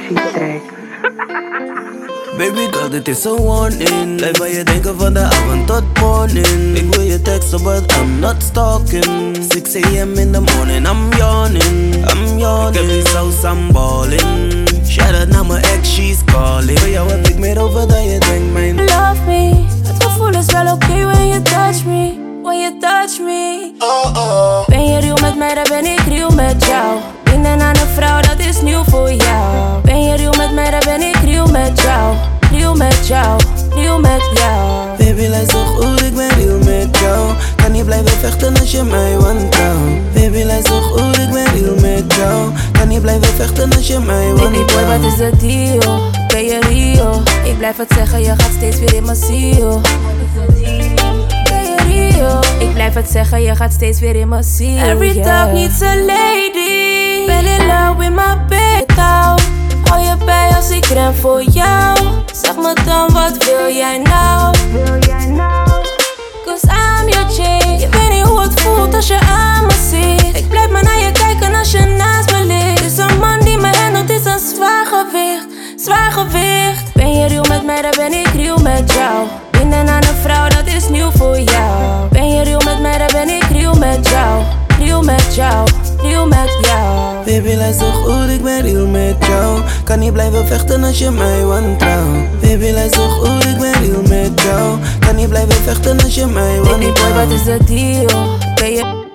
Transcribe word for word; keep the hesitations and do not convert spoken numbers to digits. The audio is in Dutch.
track. Baby girl, dit is een warning. Blijf bij je denken van de avond tot morning. Ik wil je teksten, but I'm not stalking. six a m in the morning, I'm yawning, I'm yawning. Ik heb die saus, I'm balling. Shout out naar mijn ex, she's calling. Voor jou heb ik meer over dan je denkt, mijn. Love me, het gevoel is wel oké okay when you touch me, when you touch me. Oh oh. Ben je real met mij, dan ben ik real met jou. Binden aan een vrouw, dat is nieuw voor jou. Ben je real met mij, dan ben ik real met jou. Real met jou, real met jou. Baby, luister goed, ik ben real met jou. Kan niet blijven vechten als je mij wantrouwt. Baby, luister goed, ik ben real met jou. Kan niet blijven vechten als je mij wantrouwt. Baby boy, wat is de deal? Ben je real? Ik blijf het zeggen, je gaat steeds weer in mijn ziel. Ben je real? Ik blijf het zeggen, je gaat steeds weer in mijn ziel. Every yeah. dog needs a lady. Ben in love with my baby. Hou je bij als ik ren voor jou. Zeg me dan, wat wil jij nou? Cause I'm your chick. Je weet niet hoe het voelt als je aan me ziet. Ik blijf maar naar je kijken als je naast me ligt. Is een man die me handelt, is een zwaar gewicht. Zwaar gewicht. Ben je real met mij, dan ben ik real met jou. Binden aan een vrouw, dat is nieuw voor jou. Ben je real met mij, dan ben ik real met jou. Real met jou, real met jou. Baby, luister goed, ik ben real met jou. Kan niet blijven vechten als je mij wantrouwt. Baby, luister goed, ik ben real met jou. Kan niet blijven vechten als je mij wantrouwt. Baby boy, wat is de deal? Ben je